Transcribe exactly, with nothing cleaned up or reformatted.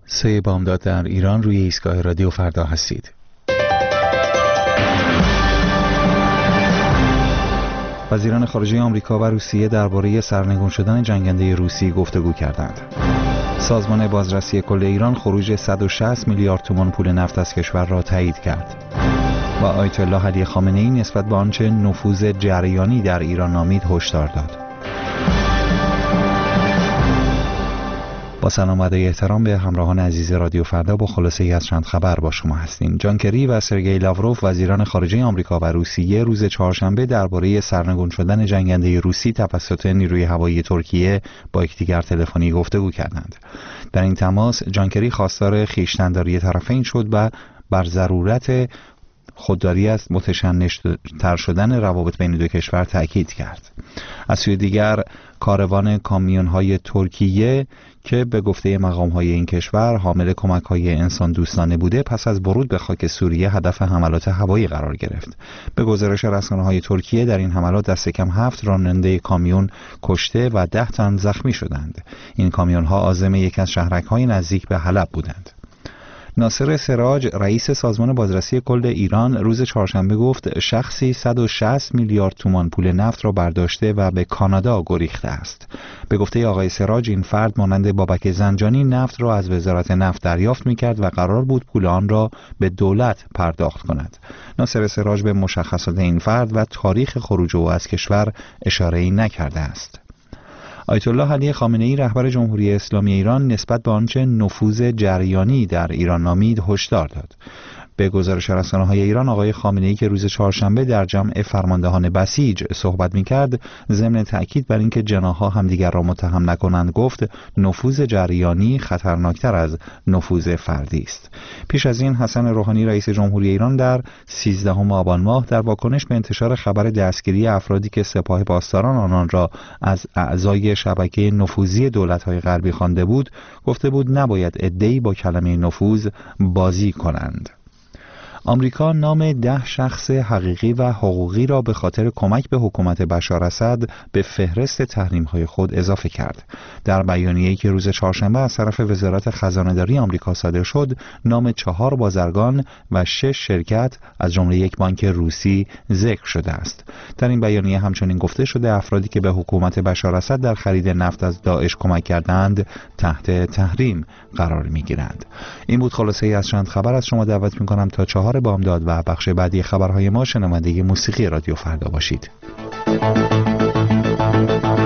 سه بامداد در ایران، روی ایستگاه رادیو فردا هستید. وزیران خارجه آمریکا و روسیه درباره سرنگون شدن جنگنده روسی گفتگو کردند. سازمان بازرسی کل ایران خروج صد و شصت میلیارد تومان پول نفت از کشور را تایید کرد. و آیت الله علی خامنه‌ای نسبت به آنچه نفوذ جریانی در ایران نامید هشدار داد. با سلام و ادای احترام به همراهان عزیز رادیو فردا، با خلاصه ای از چند خبر با شما هستیم. جان کری و سرگئی لاوروف وزیران خارجه آمریکا و روسیه روز چهارشنبه درباره سرنگون شدن جنگنده روسی توسط نیروی هوایی ترکیه با یکدیگر تلفنی گفتگو کردند. در این تماس جان کری خواستار خویشتن‌داری طرفین شد و بر ضرورت خودداری از متشنج‌تر شدن روابط بین دو کشور تاکید کرد. از سوی دیگر کاروان کامیون‌های ترکیه که به گفته مقام‌های این کشور حامل کمک‌های انسان دوستانه بوده، پس از ورود به خاک سوریه هدف حملات هوایی قرار گرفت. به گزارش رسانه‌های ترکیه در این حملات دست کم هفت راننده کامیون کشته و ده تن زخمی شدند. این کامیون‌ها عازم یک از شهرک‌های نزدیک به حلب بودند. ناصر سراج رئیس سازمان بازرسی کل ایران روز چهارشنبه گفت شخصی صد و شصت میلیارد تومان پول نفت را برداشته و به کانادا گریخته است. به گفته آقای سراج این فرد مانند بابک زنجانی نفت را از وزارت نفت دریافت می‌کرد و قرار بود پول آن را به دولت پرداخت کند. ناصر سراج به مشخصات این فرد و تاریخ خروج او از کشور اشاره‌ای نکرده است. آیت الله علی خامنه‌ای رهبر جمهوری اسلامی ایران نسبت به آنچه نفوذ جریانی در ایران نامید هشدار داد. به گزارش رسانه‌های ایران آقای خامنه‌ای که روز چهارشنبه در جمع فرماندهان بسیج صحبت می‌کرد، ضمن تأکید بر اینکه جناح‌ها همدیگر را متهم نکنند گفت نفوذ جریانی خطرناکتر از نفوذ فردی است. پیش از این حسن روحانی رئیس جمهوری ایران در سیزدهم آبان ماه در واکنش به انتشار خبر دستگیری افرادی که سپاه پاسداران آنان را از اعضای شبکه نفوذی دولت‌های غربی خوانده بود، گفته بود نباید عده‌ای با کلمه نفوذ بازی کنند. آمریکا نام ده شخص حقیقی و حقوقی را به خاطر کمک به حکومت بشار اسد به فهرست تحریم‌های خود اضافه کرد. در بیانیه‌ای که روز چهارشنبه از طرف وزارت خزانه‌داری آمریکا صادر شد، نام چهار بازرگان و شش شرکت از جمله یک بانک روسی ذکر شده است. در این بیانیه همچنین گفته شده افرادی که به حکومت بشار اسد در خرید نفت از داعش کمک کردند تحت تحریم قرار می‌گیرند. این بود خلاصه ای از چند خبر. از شما دعوت می‌کنم تا چهار بامداد و بخش بعدی خبرهای ما شنونده موسیقی رادیو فردا باشید.